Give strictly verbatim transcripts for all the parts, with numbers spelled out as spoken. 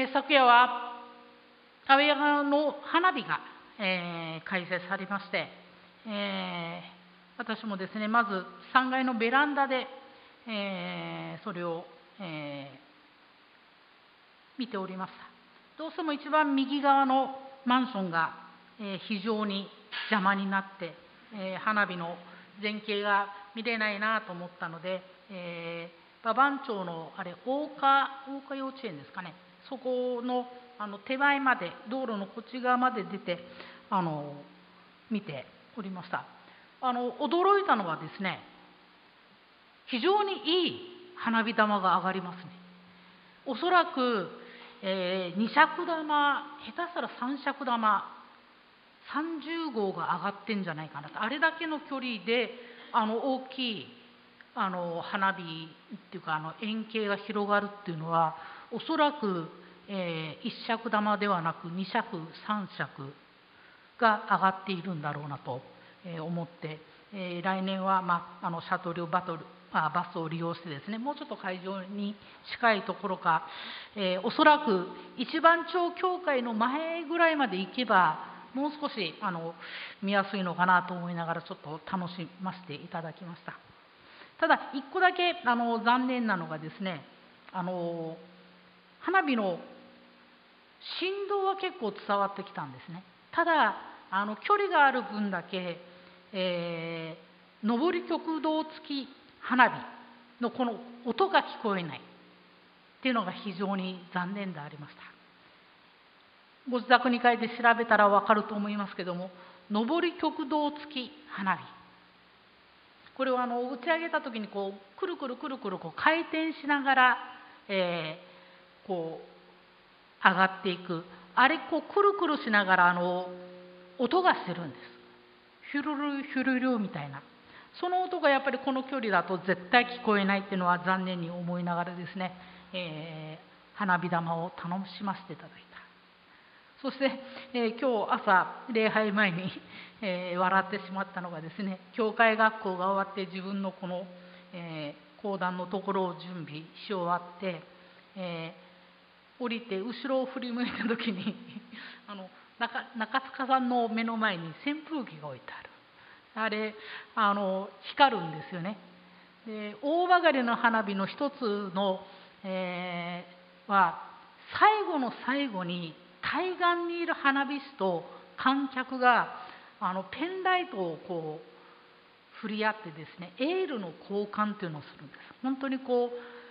えー、昨夜は安倍川の花火が、えー、開催されまして、えー、私もですね、まずさんがいのベランダで、えー、それを、えー、見ておりました。どうしても一番右側のマンションが、えー、非常に邪魔になって、えー、花火の全景が見れないなと思ったので、えー、馬場町のあれ大岡大岡幼稚園ですかね、そこのあの手前まで、道路のこっち側まで出てあの見ておりました。あの驚いたのはですね、非常にいい花火玉が上がりますね。おそらく、えー、に尺玉、下手したらさん尺玉、さんじゅうごうが上がってんじゃないかなと。あれだけの距離であの大きいあの花火っていうか、あの円形が広がるっていうのは、おそらく、えー、いち尺玉ではなくに尺さん尺が上がっているんだろうなと思って、えー、来年は、まあ、あのシャトルバトルあバスを利用してですね、もうちょっと会場に近いところか、えー、おそらく一番町教会の前ぐらいまで行けばもう少しあの見やすいのかなと思いながら、ちょっと楽しませていただきました。ただ一個だけあの残念なのがですね、あの花火の振動は結構伝わってきたんですね。ただあの距離がある分だけ、えー、上り極道付き花火のこの音が聞こえないっていうのが非常に残念でありました。ご自宅に帰って調べたら分かると思いますけども、上り極道付き花火、これをあの打ち上げた時にこうくるくるくるくるこう回転しながら、えー、こう上がっていく、あれこうくるくるしながらあの音がしてるんです。ヒュルルヒュルルみたいな、その音がやっぱりこの距離だと絶対聞こえないっていうのは残念に思いながらですね、えー、花火玉を楽しませていただいた。そして、えー、今日朝礼拝前に、えー、笑ってしまったのがですね、教会学校が終わって自分のこの、えー、講談のところを準備し終わって、えー、降りて後ろを振り向いた時にあの 中, 中塚さんの目の前に扇風機が置いてある。あれあの光るんですよね。で大曲の花火の一つの、えー、は最後の最後に対岸にいる花火師と観客があのペンライトをこう振り合ってですね、エールの交換というのをするんです。本当にこう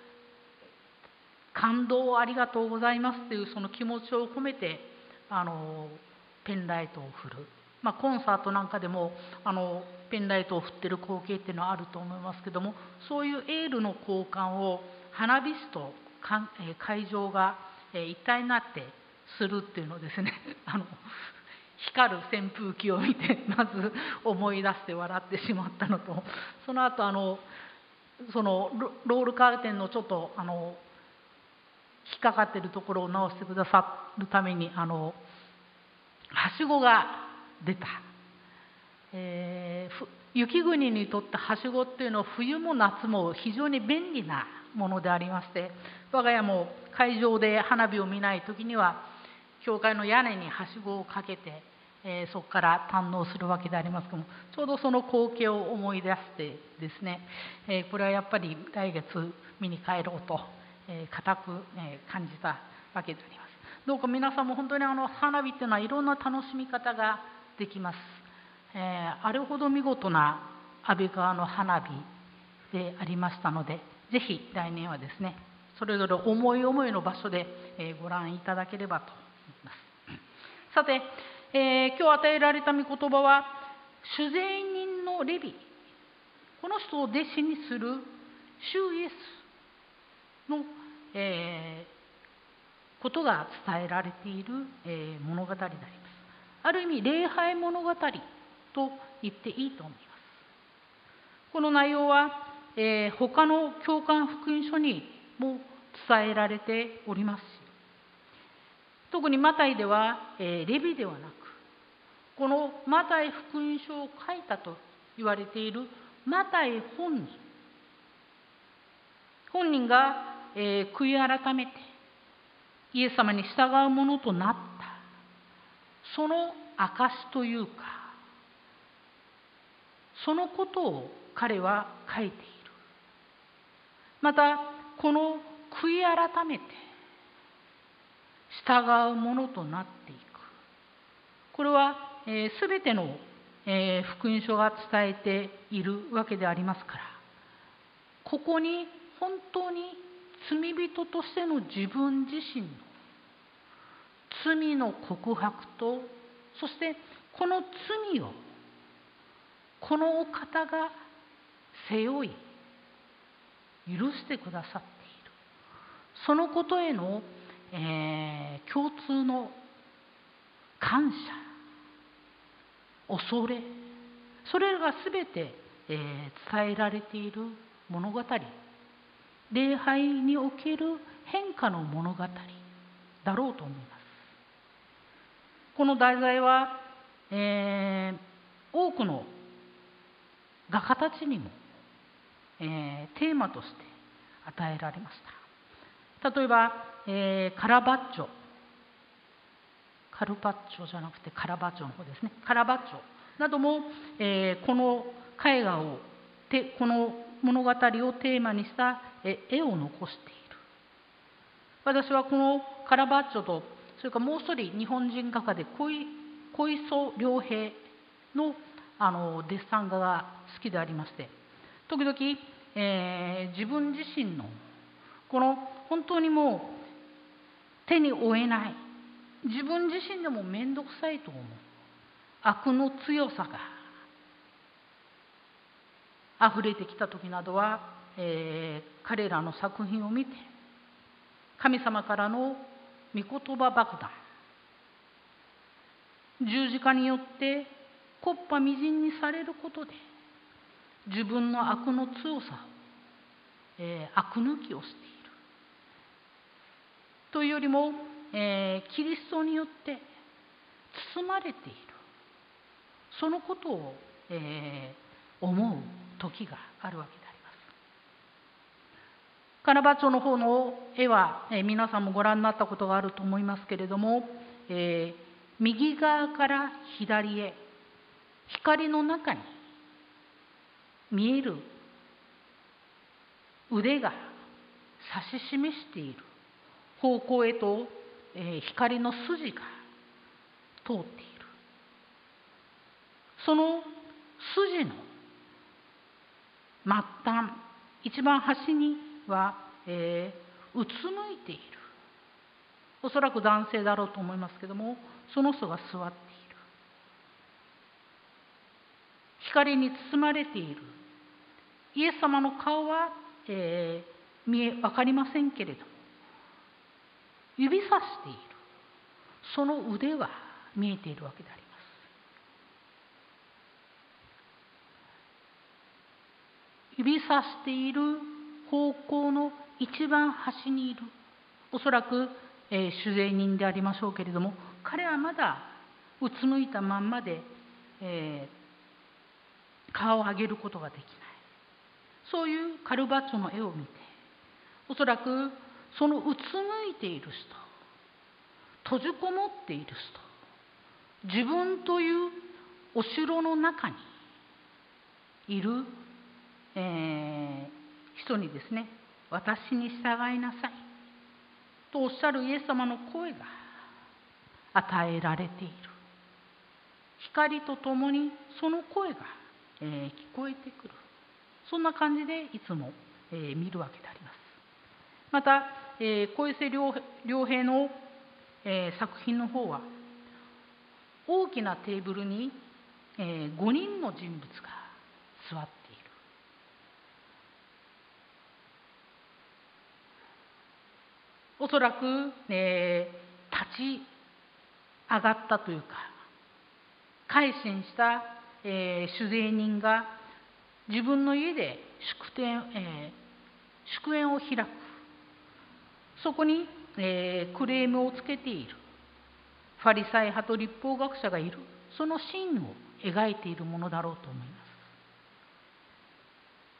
感動をありがとうございますというその気持ちを込めてあのペンライトを振る、まあ、コンサートなんかでもあのペンライトを振ってる光景っていうのはあると思いますけども、そういうエールの交換を花火師と会場が一体になってするっていうのをですねあの光る扇風機を見てまず思い出して笑ってしまったのと、その後あのそのロールカーテンのちょっとあの引っかかっているところを直してくださるためにあのはしごが出た。えー、雪国にとってはしごっていうのは冬も夏も非常に便利なものでありまして、我が家も会場で花火を見ない時には教会の屋根にはしごをかけて、えー、そこから堪能するわけでありますけども、ちょうどその光景を思い出してですね、えー、これはやっぱり来月見に帰ろうと、えー、固く、えー、感じたわけであります。どうか皆さんも本当にあの花火っていうのはいろんな楽しみ方ができます。えー、あれほど見事な安倍川の花火でありましたので、ぜひ来年はですね、それぞれ思い思いの場所で、えー、ご覧いただければと思います。さて、えー、今日与えられた御言葉は、主税人のレビ、この人を弟子にする主イエスの、えー、ことが伝えられている、えー、物語であります。ある意味礼拝物語と言っていいと思います。この内容は、えー、他の教会福音書にも伝えられておりますし、特にマタイでは、えー、レビではなく、このマタイ福音書を書いたと言われているマタイ本人本人が、えー、悔い改めてイエス様に従うものとなった、その証というか、そのことを彼は書いている。またこの悔い改めて従うものとなっていく、これは、えー、全ての、えー、福音書が伝えているわけでありますから、ここに本当に罪人としての自分自身の罪の告白と、そしてこの罪をこのお方が背負い許してくださっている、そのことへの、えー、共通の感謝、恐れ、それらがすべて、えー、伝えられている物語、礼拝における変化の物語だろうと思います。この題材は、えー、多くの画家たちにも、えー、テーマとして与えられました。例えば、えー、カラバッチョ、カルパッチョじゃなくてカラバッチョの方ですね、カラバッチョなども、えー、この絵画をてこの物語をテーマにした絵を残している。私はこのカラバッチョと、それからもう一人日本人画家で小磯良平のあのデッサン画が好きでありまして、時々、えー、自分自身のこの本当にもう手に負えない、自分自身でも面倒くさいと思う悪の強さが溢れてきた時などは、えー、彼らの作品を見て、神様からの御言葉爆弾、十字架によって木っ端みじんにされることで自分の悪の強さを、えー、悪抜きをしているというよりも、えー、キリストによって包まれている、そのことを、えー、思う時があるわけであります。カラバッチョの方の絵は、えー、皆さんもご覧になったことがあると思いますけれども、えー、右側から左へ光の中に見える腕が指し示している方向へと、えー、光の筋が通っている。その筋の末端、一番端には、えー、うつむいている、おそらく男性だろうと思いますけども、その人が座っている。光に包まれているイエス様の顔は、えー、見え分かりませんけれども、指さしているその腕は見えているわけであります。指さしている方向の一番端にいる、おそらく、えー、主税人でありましょうけれども、彼はまだうつむいたまんまで、えー、顔を上げることができない。そういうカルバッチョの絵を見て、おそらくそのうつむいている人、閉じこもっている人、自分というお城の中にいる、えー、人にですね、私に従いなさいとおっしゃるイエス様の声が与えられている。光とともにその声が、えー、聞こえてくる。そんな感じでいつも、えー、見るわけであります。また、えー、小磯良平の、えー、作品の方は、大きなテーブルに、えー、ごにんの人物が座っている。おそらく、えー、立ち上がったというか、改心した、えー、主税人が自分の家で祝典、えー、祝宴を開く。そこに、えー、クレームをつけているファリサイ派と律法学者がいる、そのシーンを描いているものだろうと思います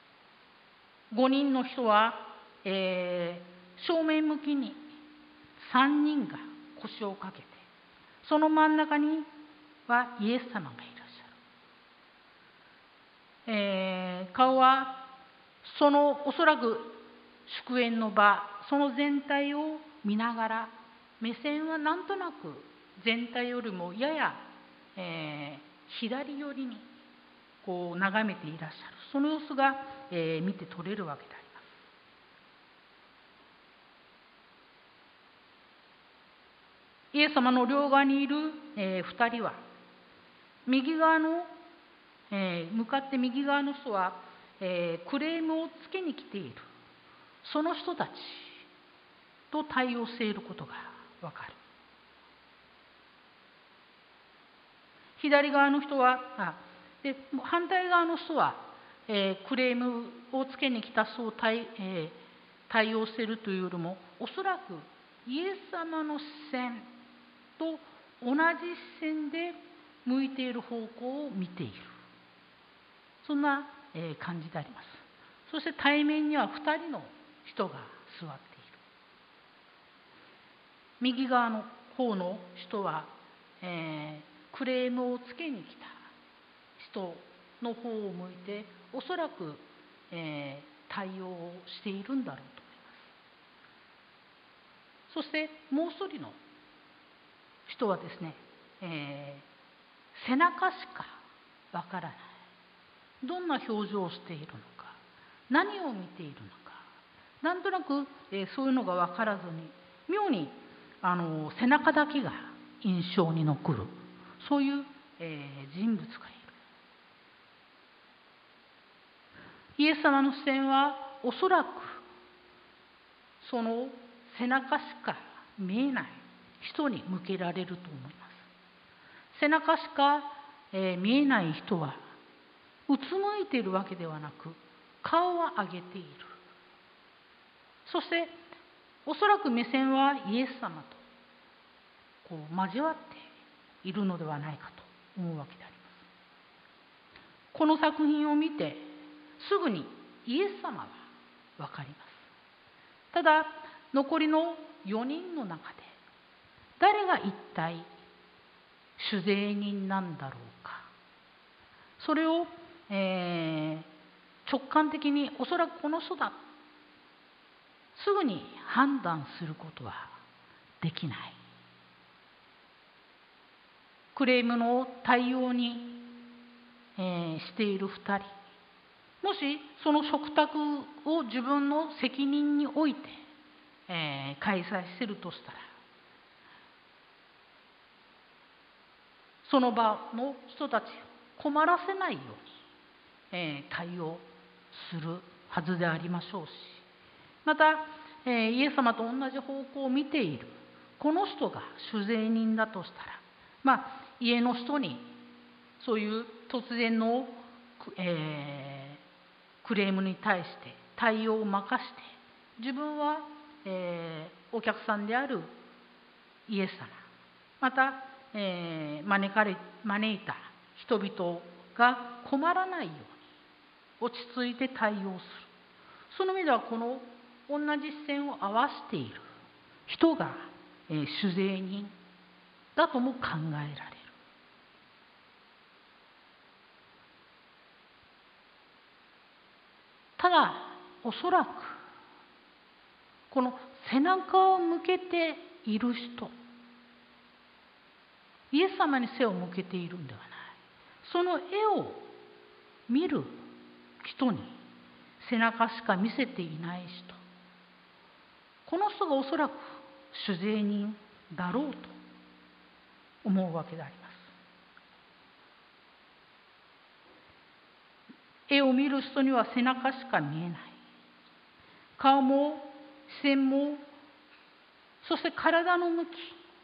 。ごにんの人は、えー、正面向きにさんにんが腰をかけて、その真ん中にはイエス様がいらっしゃる。えー、顔はそのおそらく祝宴の場、その全体を見ながら、目線はなんとなく全体よりもやや、えー、左寄りにこう眺めていらっしゃる、その様子が、えー、見て取れるわけであります。イエス様の両側にいる、えー、ふたりは、右側の、えー、向かって右側の人は、えー、クレームをつけに来ている、その人たちと対応していることがわかる。左側の人は、あで反対側の人は、えー、クレームをつけに来た人を対、えー、対応しているというよりも、おそらくイエス様の視線と同じ視線で向いている方向を見ている、そんな、えー、感じであります。そして対面にはふたりの人が座っている。右側の方の人は、えー、クレームをつけに来た人の方を向いて、おそらく、えー、対応をしているんだろうと思います。そしてもう一人の人はですね、えー、背中しかわからない、どんな表情をしているのか、何を見ているのか、なんとなく、えー、そういうのが分からずに、妙にあの背中だけが印象に残る、そういう、えー、人物がいる。イエス様の視線はおそらくその背中しか見えない人に向けられると思います。背中しか、えー、見えない人はうつむいているわけではなく、顔は上げている。そしておそらく目線はイエス様とこう交わっているのではないかと思うわけであります。この作品を見てすぐにイエス様は分かります。ただ残りのよにんの中で誰が一体主税人なんだろうか、それを、えー、直感的におそらくこの人だ、すぐに判断することはできない。クレームの対応に、えー、しているふたり、もしその食卓を自分の責任において、えー、開催しているとしたら、その場の人たちを困らせないように、えー、対応するはずでありましょうし、また、えー、イエス様と同じ方向を見ているこの人が主税人だとしたら、まあ、家の人にそういう突然の、えー、クレームに対して対応を任して、自分は、えー、お客さんであるイエス様、また、えー、招かれ招いた人々が困らないように落ち着いて対応する。その意味ではこの同じ視線を合わせている人が、えー、主税人だとも考えられる。ただおそらくこの背中を向けている人、イエス様に背を向けているんではない、その絵を見る人に背中しか見せていない人、この人がおそらく主税人だろうと思うわけであります。絵を見る人には背中しか見えない、顔も視線も、そして体の向き、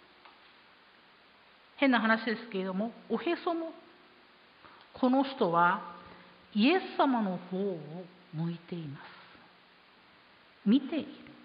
変な話ですけれどもおへそも、この人はイエス様の方を向いています。見ている。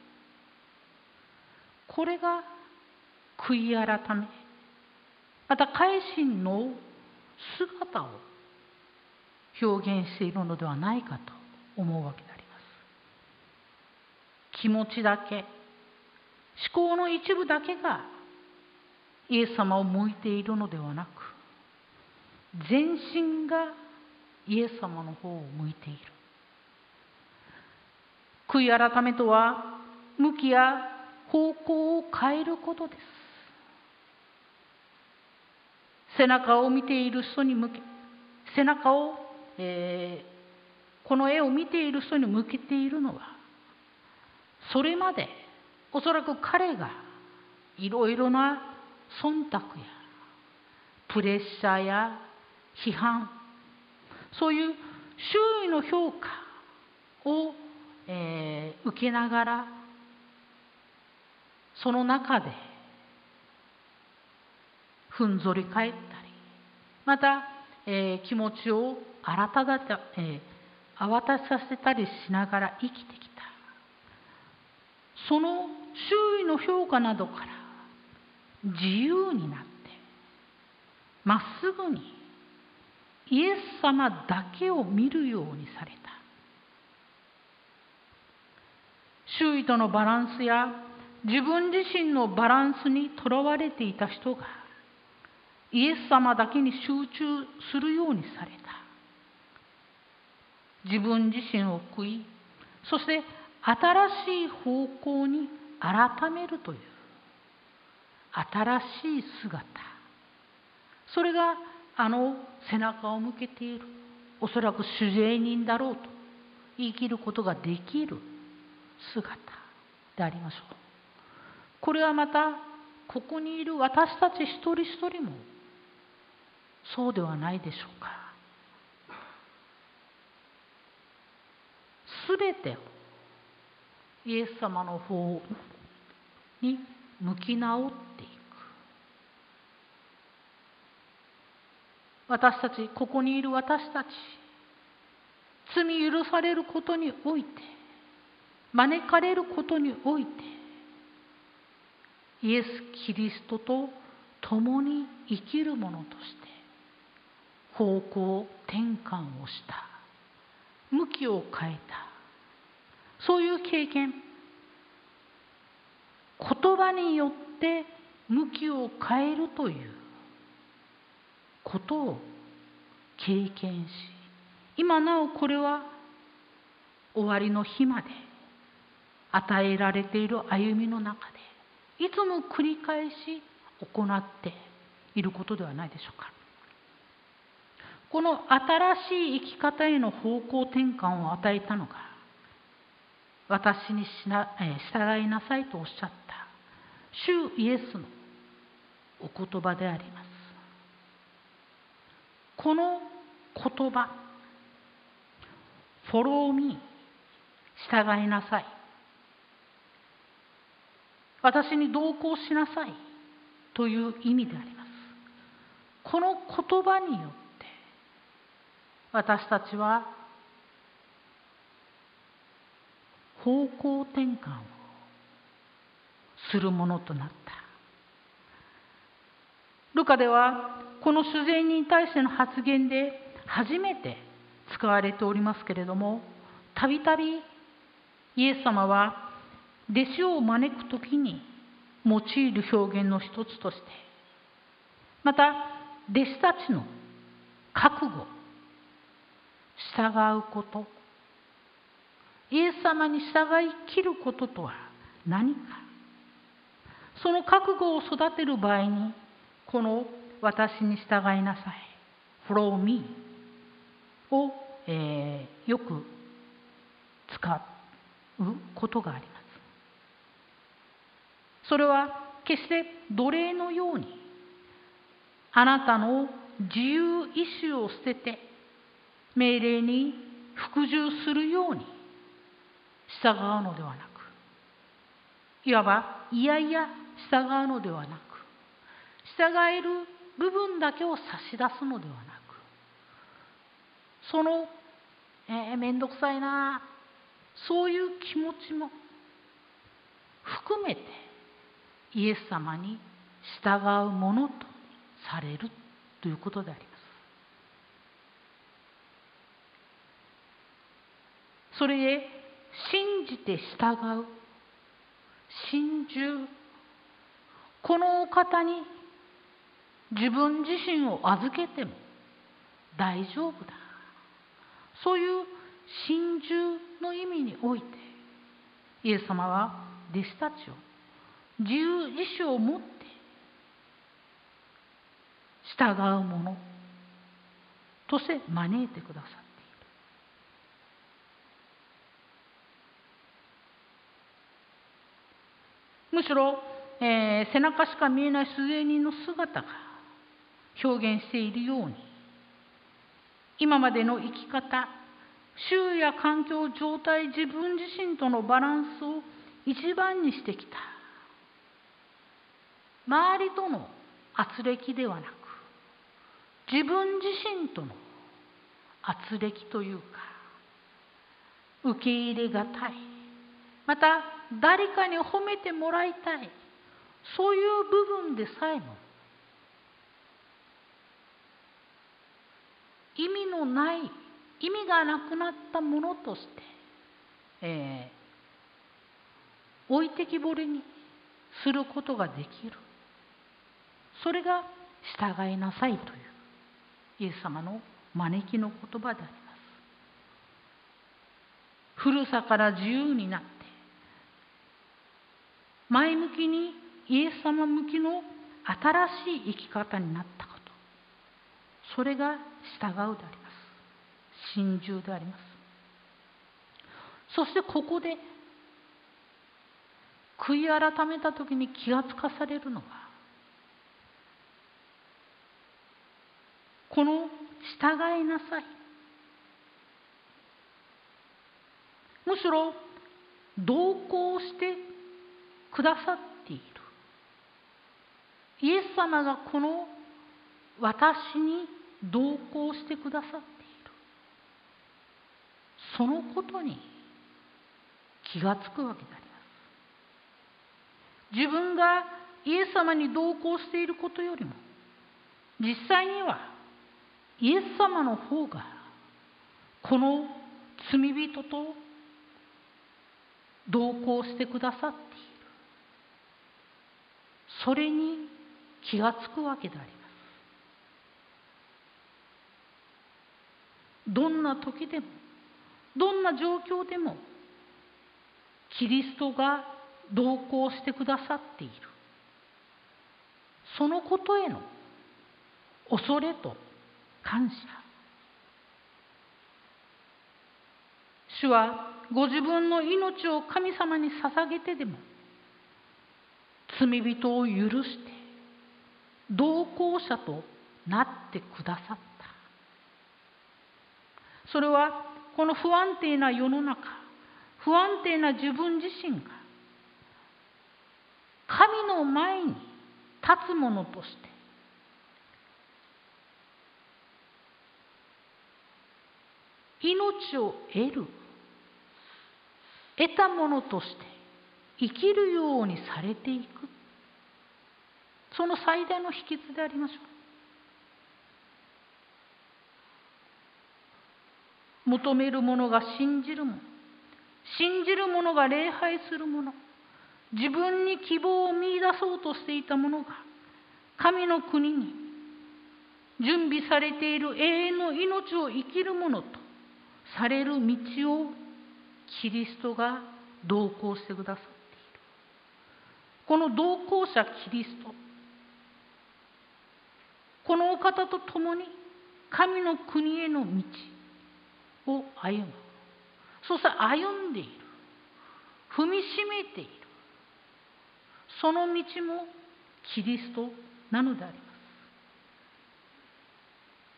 これが悔い改め、また改心の姿を表現しているのではないかと思うわけであります。気持ちだけ考の一部だけがイエス様を向いているのではなく、全身がイエス様の方を向いている。悔い改めとは、向きや方向を変えることです。背中を見ている人に向け、背中を、えー、この絵を見ている人に向けているのは、それまでおそらく彼がいろいろな忖度やプレッシャーや批判、そういう周囲の評価を、えー、受けながら、その中でふんぞり返ったり、また、えー、気持ちを改めた、えー、慌たさせたりしながら生きてきた。その周囲の評価などから自由になって、まっすぐにイエス様だけを見るようにされた。周囲とのバランスや自分自身のバランスにとらわれていた人が、イエス様だけに集中するようにされた。自分自身を悔い、そして新しい方向に改めるという新しい姿、それがあの背中を向けている、おそらく主税人だろうと言い切ることができる姿でありましょう。これはまたここにいる私たち一人一人もそうではないでしょうか。すべてをイエス様の方に向き直っていく。私たち、ここにいる私たち、罪許されることにおいて、招かれることにおいて、イエス・キリストと共に生きる者として方向転換をした、向きを変えた、そういう経験、言葉によって向きを変えるということを経験し、今なおこれは終わりの日まで与えられている歩みの中でいつも繰り返し行っていることではないでしょうか。この新しい生き方への方向転換を与えたのが、私にしな、えー、従いなさいとおっしゃった主イエスのお言葉であります。この言葉、Follow me、従いなさい、私に同行しなさいという意味であります。この言葉によって私たちは方向転換をするものとなった。ルカではこの主税人に対しての発言で初めて使われておりますけれども、たびたびイエス様は弟子を招くときに用いる表現の一つとして、また弟子たちの覚悟、従うこと、イエス様に従い切ることとは何か、その覚悟を育てる場合に、この私に従いなさい、Follow me を、えー、よく使うことがあります。それは決して奴隷のようにあなたの自由意志を捨てて命令に服従するように従うのではなく、いわばいやいや従うのではなく、従える部分だけを差し出すのではなく、その、えー、めんどくさいな、そういう気持ちも含めてイエス様に従うものとされるということであります。それで信じて従う、 心中、このお方に自分自身を預けても大丈夫だ。そういう心中の意味において、イエス様は弟子たちを自由意志を持って従うものとして招いてくださっている。むしろ、えー、背中しか見えない出演人の姿が表現しているように、今までの生き方、周囲や環境、状態、自分自身とのバランスを一番にしてきた。周りとの軋轢ではなく、自分自身との軋轢というか、受け入れがたい、また誰かに褒めてもらいたい、そういう部分でさえも意味のない、意味がなくなったものとして、えー、置いてきぼりにすることができる。それが従いなさいというイエス様の招きの言葉であります。古さから自由になって前向きにイエス様向きの新しい生き方になったこと、それが従うであります。心中であります。そしてここで悔い改めたときに気がつかされるのは、この従いなさい、むしろ同行してくださっている。イエス様がこの私に同行してくださっている、そのことに気がつくわけであります。自分がイエス様に同行していることよりも、実際にはイエス様の方がこの罪人と同行してくださっている、それに気がつくわけであります。どんな時でも、どんな状況でも、キリストが同行してくださっている、そのことへの恐れと感謝。主はご自分の命を神様に捧げてでも罪人を許して同行者となってくださった。それはこの不安定な世の中、不安定な自分自身が神の前に立つものとして命を得る、得たものとして生きるようにされていく、その最大の秘訣でありましょう。求める者が信じる者、信じる者が礼拝する者、自分に希望を見出そうとしていた者が神の国に準備されている永遠の命を生きる者とされる道をキリストが同行してくださっている。この同行者キリスト、このお方と共に神の国への道を歩む、そして歩んでいる、踏みしめている、その道もキリストなのであります。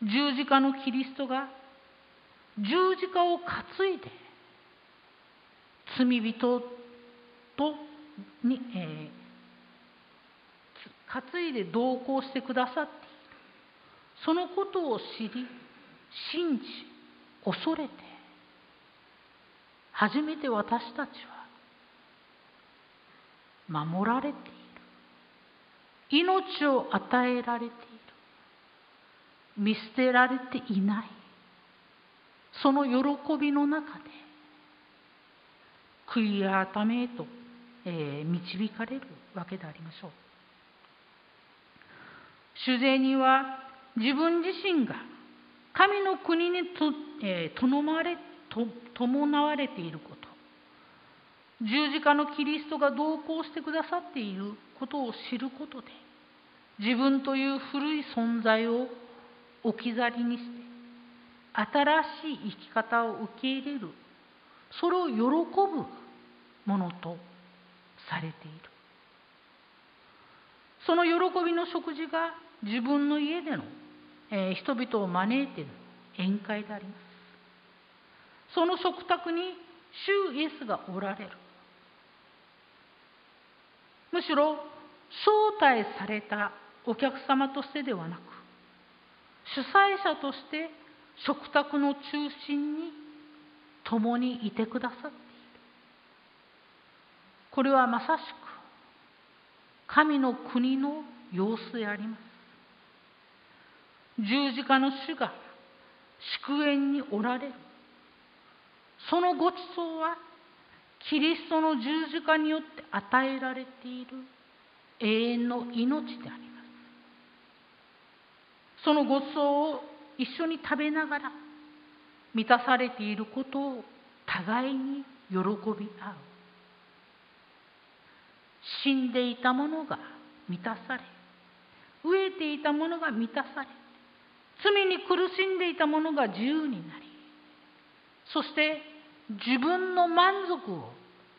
十字架のキリストが十字架を担いで罪人とに、えー、担いで同行してくださっている、そのことを知り、信じ、恐れて、初めて私たちは守られている、命を与えられている、見捨てられていない、その喜びの中で悔い改めへとえー、導かれるわけでありましょう。主税人は自分自身が神の国にと、えー、伴われ、と、伴われていること、十字架のキリストが同行してくださっていることを知ることで、自分という古い存在を置き去りにして、新しい生き方を受け入れる、それを喜ぶものとされている。その喜びの食事が自分の家での、えー、人々を招いている宴会であります。その食卓に主イエスがおられる。むしろ招待されたお客様としてではなく、主催者として食卓の中心に共にいてくださっている。これはまさしく神の国の様子であります。十字架の主が祝宴におられる。そのごちそうはキリストの十字架によって与えられている永遠の命であります。そのごちそうを一緒に食べながら満たされていることを互いに喜び合う。死んでいたものが満たされ、飢えていたものが満たされ、罪に苦しんでいたものが自由になり、そして自分の満足を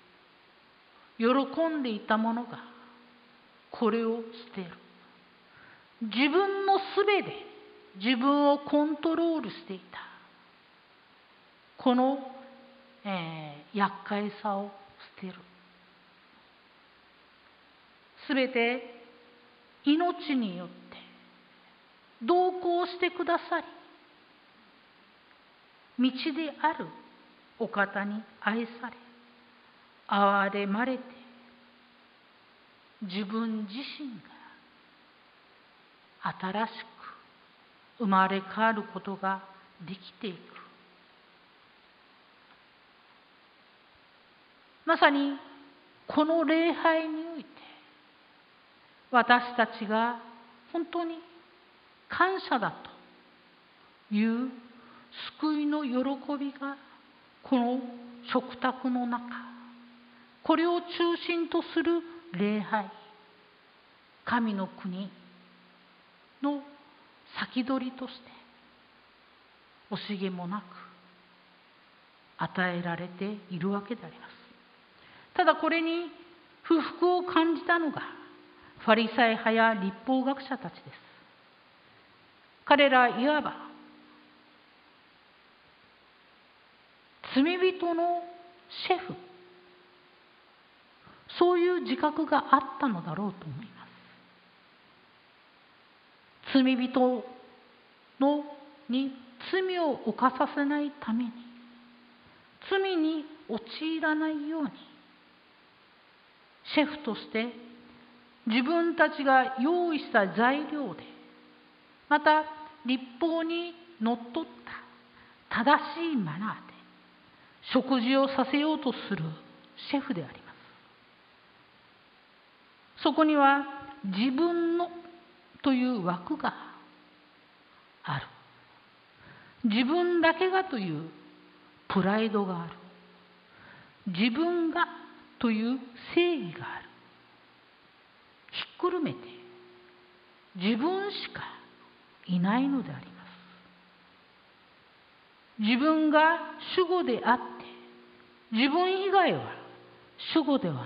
喜んでいたものがこれを捨てる。自分のすべで自分をコントロールしていたこの、えー、厄介さを捨てる。すべて命によって同行してくださり、道であるお方に愛され、憐れまれて、自分自身が新しく生まれ変わることができていく。まさにこの礼拝において、私たちが本当に感謝だという救いの喜びが、この食卓の中、これを中心とする礼拝、神の国の先取りとして惜しげもなく与えられているわけであります。ただこれに不服を感じたのがファリサイ派や律法学者たちです。彼らいわば罪人のシェフ、そういう自覚があったのだろうと思います。罪人のに罪を犯させないために、罪に陥らないように、シェフとして自分たちが用意した材料で、また律法にのっとった正しいマナーで食事をさせようとするシェフであります。そこには自分のという枠がある。自分だけがというプライドがある。自分がという正義がある。ひっくるめて自分しかいないのであります。自分が主語であって自分以外は主語ではない。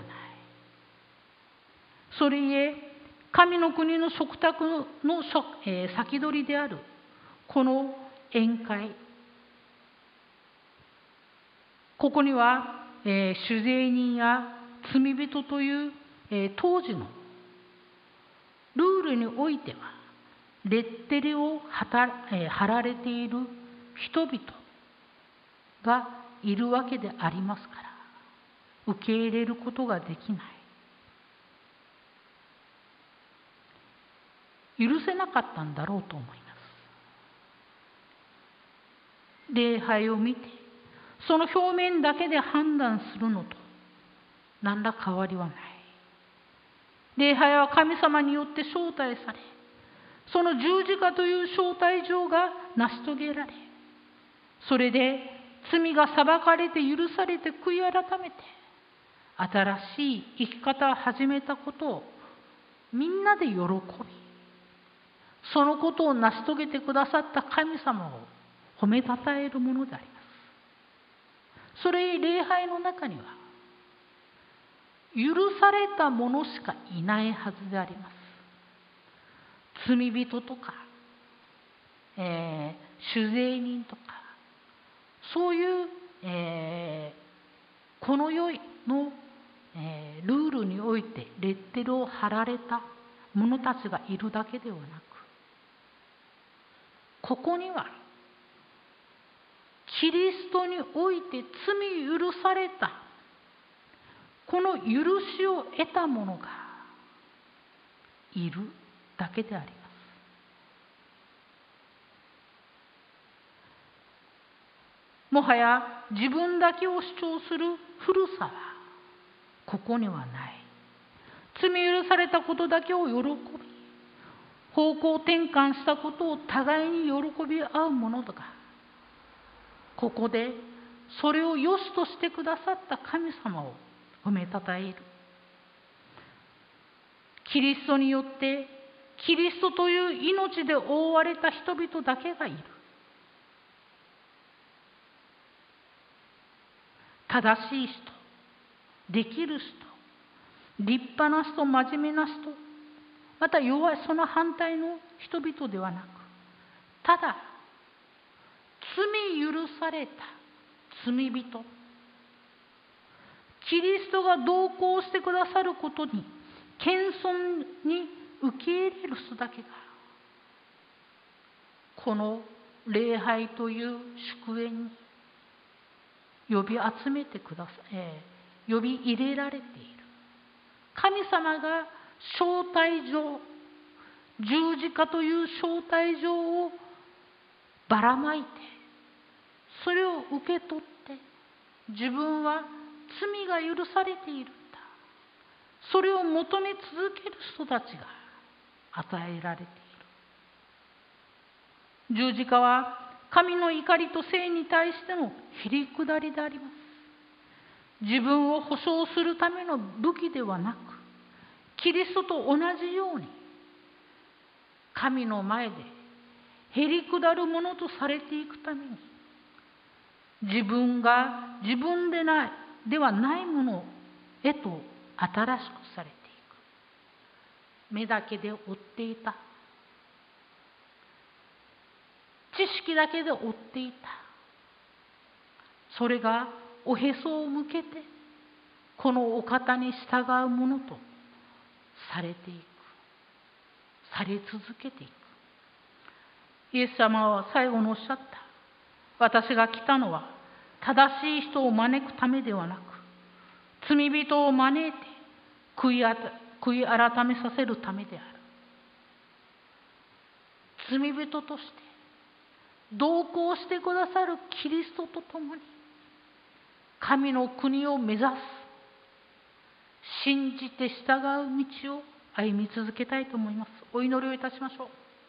それゆえ神の国の食卓の、えー、先取りであるこの宴会、ここには、えー、主税人や罪人という、えー、当時のルールにおいてはレッテルを貼た、えー、貼られている人々がいるわけでありますから、受け入れることができない。許せなかったんだろうと思います。礼拝を見てその表面だけで判断するのと、 何ら変わりはない。礼拝は神様によって招待され、その十字架という招待状が成し遂げられ、それで罪が裁かれて許されて悔い改めて、新しい生き方を始めたことをみんなで喜び、そのことを成し遂げてくださった神様を褒めたたえるものであります。それ礼拝の中には許された者しかいないはずであります。罪人とか、えー、酒税人とか、そういう、えー、この世の、えー、ルールにおいてレッテルを貼られた者たちがいるだけではなく、ここにはキリストにおいて罪許されたこの許しを得た者がいるだけであります。もはや自分だけを主張する古さはここにはない。罪許されたことだけを喜び、方向転換したことを互いに喜び合うものだが、ここでそれを良しとしてくださった神様を褒めたたえる。キリストによってキリストという命で覆われた人々だけがいる。正しい人、できる人、立派な人、真面目な人、また弱いその反対の人々ではなく、ただ罪許された罪人、キリストが同行してくださることに謙遜に受け入れる人だけがこの礼拝という祝宴に呼び集めてください、えー、呼び入れられている。神様が招待状、十字架という招待状をばらまいて、それを受け取って、自分は罪が許されているんだ、それを求め続ける人たちが与えられている。十字架は神の怒りと正に対してのへりくだりであります。自分を保証するための武器ではなく、キリストと同じように神の前でへりくだるものとされていくために、自分が自分でないではないものへと新しくされていく。目だけで追っていた、知識だけで追っていた、それがおへそを向けてこのお方に従うものとされていく、され続けていく。イエス様は最後におっしゃった。私が来たのは正しい人を招くためではなく、罪人を招いて悔いあた悔い改めさせるためである。罪人として同行してくださるキリストと共に神の国を目指す、信じて従う道を歩み続けたいと思います。お祈りをいたしましょう。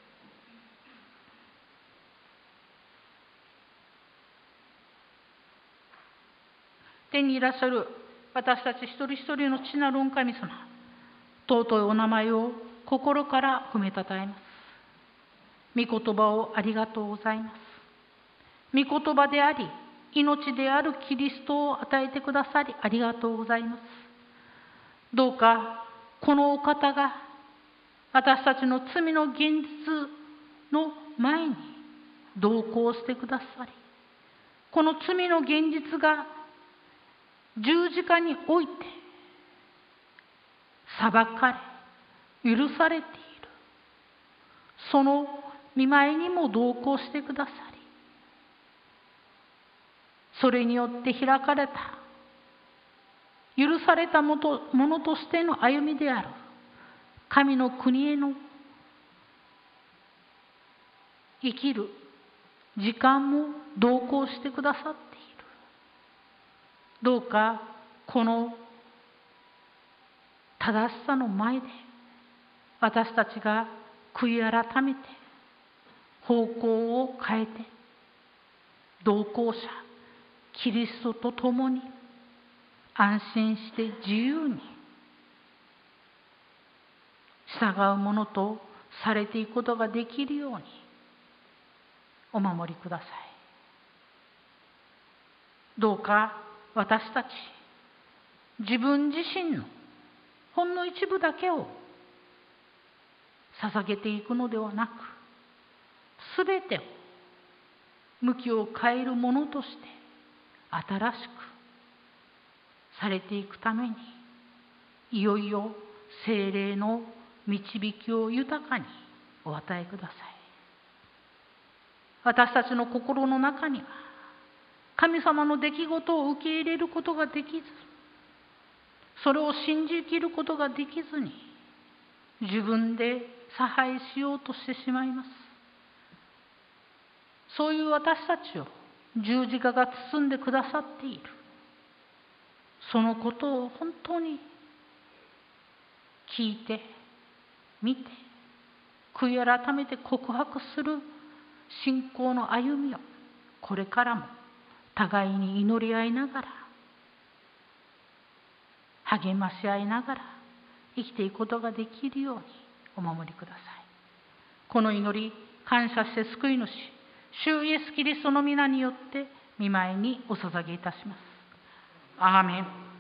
天にいらっしゃる私たち一人一人の父なる御神様、尊いお名前を心から褒めたたえます。御言葉をありがとうございます。御言葉であり命であるキリストを与えてくださりありがとうございます。どうかこのお方が私たちの罪の現実の前に同行してくださり、この罪の現実が十字架において裁かれ許されている、その御前にも同行してくださり、それによって開かれた許されたものとしての歩みである神の国への生きる時間も同行してくださっている。どうかこの正しさの前で私たちが悔い改めて方向を変えて、同行者キリストと共に安心して自由に従うものとされていくことができるようにお守りください。どうか私たち自分自身のほんの一部だけを捧げていくのではなく、すべてを向きを変えるものとして新しくされていくために、いよいよ聖霊の導きを豊かにお与えください。私たちの心の中には神様の出来事を受け入れることができず、それを信じきることができずに自分で差配しようとしてしまいます。そういう私たちを十字架が包んでくださっている。そのことを本当に聞いて、見て、悔い改めて告白する信仰の歩みをこれからも互いに祈り合いながら、励まし合いながら生きていくことができるようにお守りください。この祈り、感謝して救い主主イエスキリストの皆によって御前にお捧げいたします。アーメン。